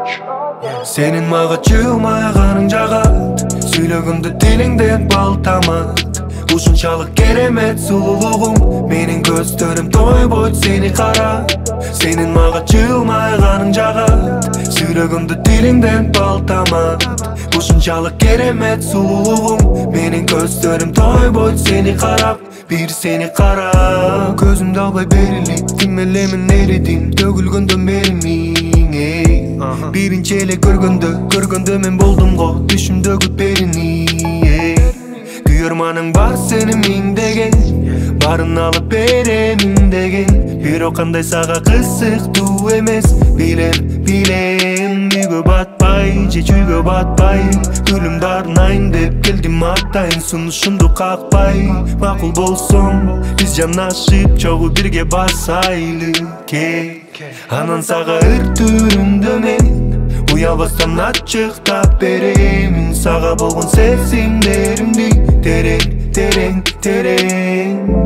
Senin mağa çıkmayğanın jagat, Süylөгөндө dilingden bal tamat. Ушунчалык керемет сулуулугуң, менин көздөрүм тойбойт сени карап. Senin мага чыгмайганың жагат, Сүйлөгөндө dilingden bal tamat. Ушунчалык керемет сулуулугуң, менин көздөрүм тойбойт сени карап. Bir seni karап, көзүмдү албай берилип, ким элемин эридим, төгүлгөндө меримиң, эй. Биринчи эле көргөндө мен болдум го, түшүмдөгү перини, эй. Күйөрманың бар сени миңдеген, барын алып беремин деген. Бирок кандай сага кызыктуу эмес, билем. Үйгө батпай, же чүйгө батпай, гүлүмдү арнайын деп келдим атайын. Сунушумду какпай, макул болсоң, биз жанашып чогуу бирге басайлы, кел. Анан сага ыртүрүндө мен уялбастан ачыктап беремин. Сага болгон сезимдеримди терең.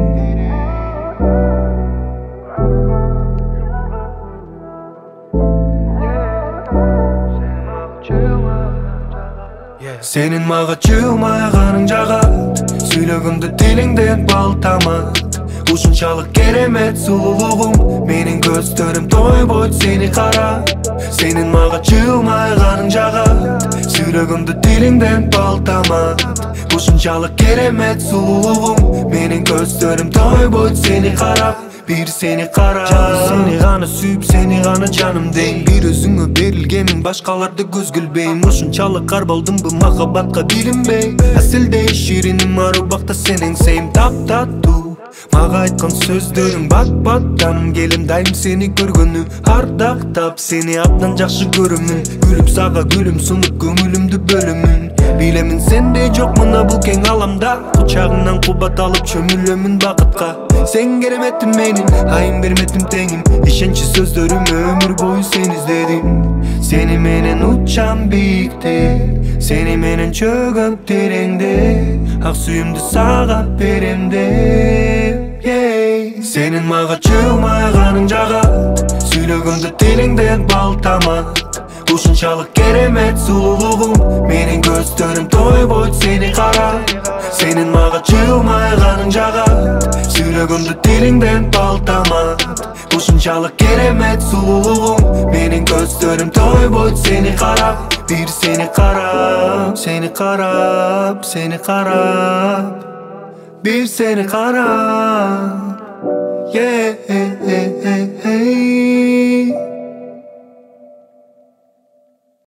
Senin mağa çıkmayğanın jagat, Süylөгөндө dilingden bal tamat. Ушунчалык керемет сулуулугуң, менин көздөрүм тойбойт сени карап. Senin mağa çıkmayğanın jagat, Süylөгөндө dilingden bal tamat. Ушунчалык керемет сулуулугуң, менин көздөрүм тойбойт сени карап. Bir seni karап, seni gana sүйүп, seni gana жаным дейм. Bir өзүңө берилгемин, башкаларды көз кылбейм. Ушунчалык карбалдымбы махабатка билинбей. Асилдей шириним, арубакта сенин сейм таптаттуу. Мага айткан сөздөрүң бат-баттан, келем дайым сени көргөнү ардактап. Сени абдан жакшы көрөмүн, күлүп сага гүлүм сунуп көңүлүмдү бөлөмүн. Билемин сенде жок мына бул кең аламда, кучагыңнан кубат алып чөмүлөмүн бакытка. Sen кереметим менин, айым берметим теңим. Ишенчи сөздөрүмө өмүр бою сени издедим. Сени менен учам бийикте, сени менен чөгөм тереңде. Ак сүйүмдү сага берем деп, Senin мага чыгмайғаның жагат, Сүйлөгөндө dilingden bal tamat. Ушунчалык керемет сулуулугуң, менин көздөрүм тойбойт сени карап. Senin мага чыгмайғаның жагат, Сүйлөгөндө dilingden bal tamat. Ушунчалык керемет сулуулугуң, менин көздөрүм тойбойт сени карап. Bir seni karап, seni karап. Bir seni karап,